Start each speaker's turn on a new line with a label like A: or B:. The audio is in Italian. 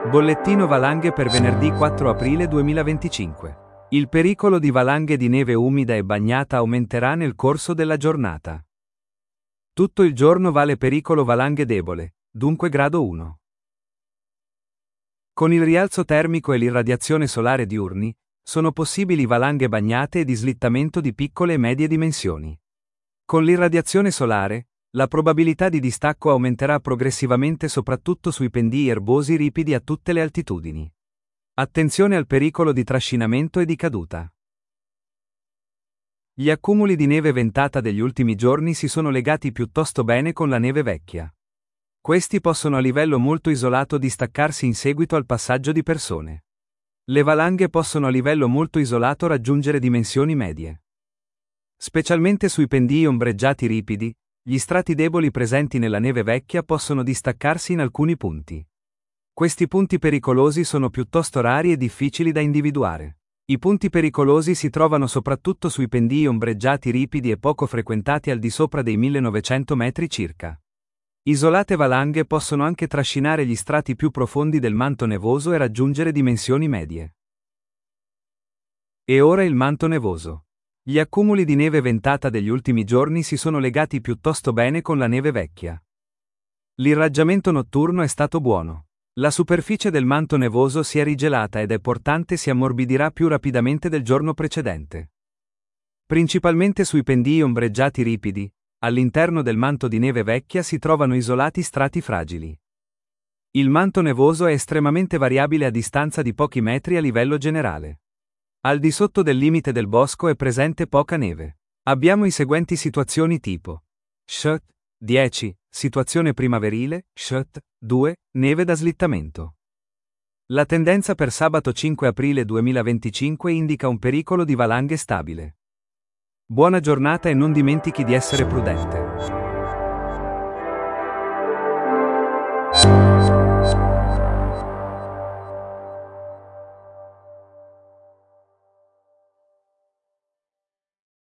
A: Bollettino valanghe per venerdì 4 aprile 2025. Il pericolo di valanghe di neve umida e bagnata aumenterà nel corso della giornata. Tutto il giorno vale pericolo valanghe debole, dunque grado 1. Con il rialzo termico e l'irradiazione solare diurni, sono possibili valanghe bagnate e di slittamento di piccole e medie dimensioni. Con l'irradiazione solare, la probabilità di distacco aumenterà progressivamente soprattutto sui pendii erbosi ripidi a tutte le altitudini. Attenzione al pericolo di trascinamento e di caduta. Gli accumuli di neve ventata degli ultimi giorni si sono legati piuttosto bene con la neve vecchia. Questi possono a livello molto isolato distaccarsi in seguito al passaggio di persone. Le valanghe possono a livello molto isolato raggiungere dimensioni medie. Specialmente sui pendii ombreggiati ripidi, gli strati deboli presenti nella neve vecchia possono distaccarsi in alcuni punti. Questi punti pericolosi sono piuttosto rari e difficili da individuare. I punti pericolosi si trovano soprattutto sui pendii ombreggiati ripidi e poco frequentati al di sopra dei 1900 metri circa. Isolate valanghe possono anche trascinare gli strati più profondi del manto nevoso e raggiungere dimensioni medie. E ora il manto nevoso. Gli accumuli di neve ventata degli ultimi giorni si sono legati piuttosto bene con la neve vecchia. L'irraggiamento notturno è stato buono. La superficie del manto nevoso si è rigelata ed è portante si ammorbidirà più rapidamente del giorno precedente. Principalmente sui pendii ombreggiati ripidi, all'interno del manto di neve vecchia si trovano isolati strati fragili. Il manto nevoso è estremamente variabile a distanza di pochi metri a livello generale. Al di sotto del limite del bosco è presente poca neve. Abbiamo i seguenti situazioni tipo: Shut 10, situazione primaverile, Shut 2, neve da slittamento. La tendenza per sabato 5 aprile 2025 indica un pericolo di valanghe stabile. Buona giornata e non dimentichi di essere prudente.